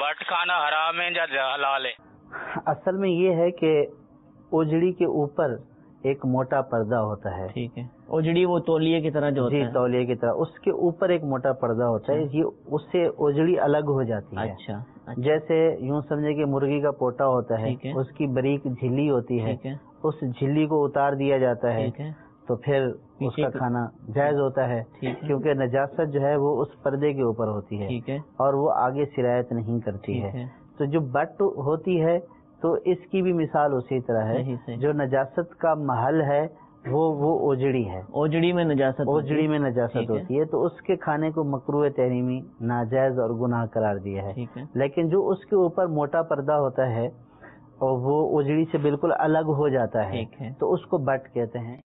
But खाना हराम है या हलाल है? असल में ये है कि ओजड़ी के ऊपर एक मोटा पर्दा होता है। ठीक है। ओजड़ी वो तौलिए की तरह जो होता है। जी, तौलिए की तरह, उसके ऊपर एक मोटा पर्दा होता है। ये उससे ओजड़ी अलग हो जाती है। अच्छा। जैसे यूं समझे कि मुर्गी का पोटा होता है, उसकी बारीक झिल्ली होती है, उस झिल्ली को उतार दिया जाता है तो फिर उसका खाना जायज होता है, क्योंकि नजासत जो है वो उस पर्दे के ऊपर होती है और वो आगे सिरायत नहीं करती है। तो जो बट होती है तो इसकी भी मिसाल उसी तरह है। जो नजासत का महल है वो ओजड़ी है। ओजड़ी में नजासत होती है, तो उसके खाने को मकरूह तहरीमी, नाजायज और गुनाह करार दिया है। लेकिन जो उसके ऊपर मोटा पर्दा होता है और वो ओजड़ी से बिल्कुल अलग हो जाता है, तो उसको बट कहते हैं।